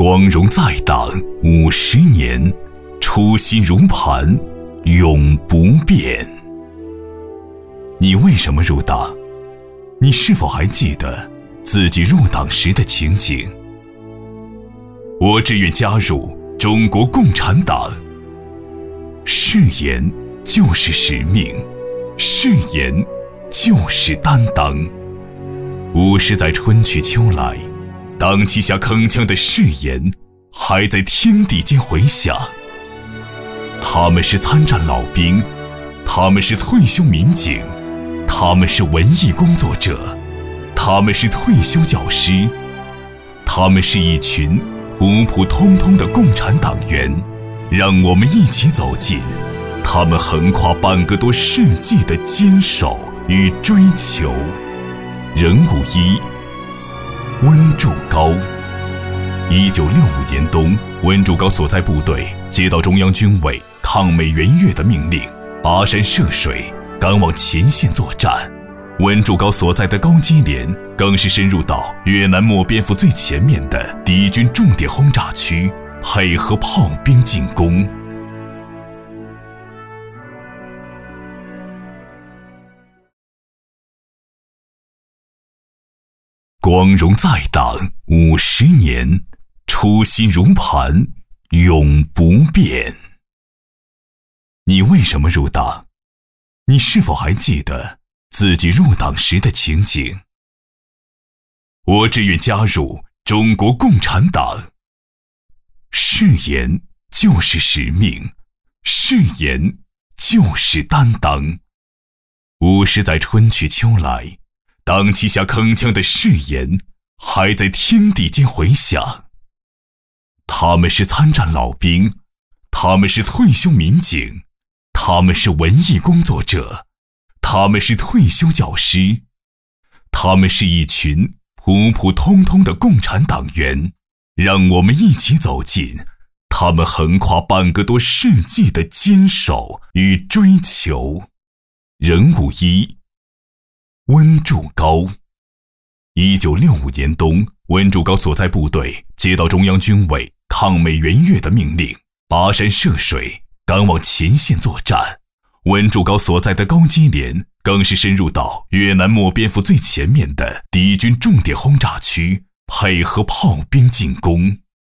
光荣在党50年，初心如磐，永不变。你为什么入党？你是否还记得自己入党时的情景？我志愿加入中国共产党。誓言就是使命，誓言就是担当。50载春去秋来，党旗下铿锵的誓言还在天地间回响。他们是参战老兵，他们是退休民警，他们是文艺工作者，他们是退休教师，他们是一群普普通通的共产党员。让我们一起走进他们横跨半个多世纪的坚守与追求。人物一：温祝高。1965年冬，温祝高所在部队接到中央军委抗美援越的命令，跋山涉水赶往前线作战。温祝高所在的高基连更是深入到越南漠边府最前面的敌军重点轰炸区，配合炮兵进攻。光荣在党50年，初心如磐，永不变。你为什么入党？你是否还记得自己入党时的情景？我志愿加入中国共产党。誓言就是使命，誓言就是担当。50载春去秋来，党旗下铿锵的誓言还在天地间回响。他们是参战老兵，他们是退休民警，他们是文艺工作者，他们是退休教师，他们是一群普普通通的共产党员。让我们一起走进他们横跨半个多世纪的坚守与追求。人物一：温祝高。1965年冬，温祝高所在部队接到中央军委抗美援越的命令，跋山涉水赶往前线作战。温祝高所在的高基连更是深入到越南漠边府最前面的敌军重点轰炸区，配合炮兵进攻。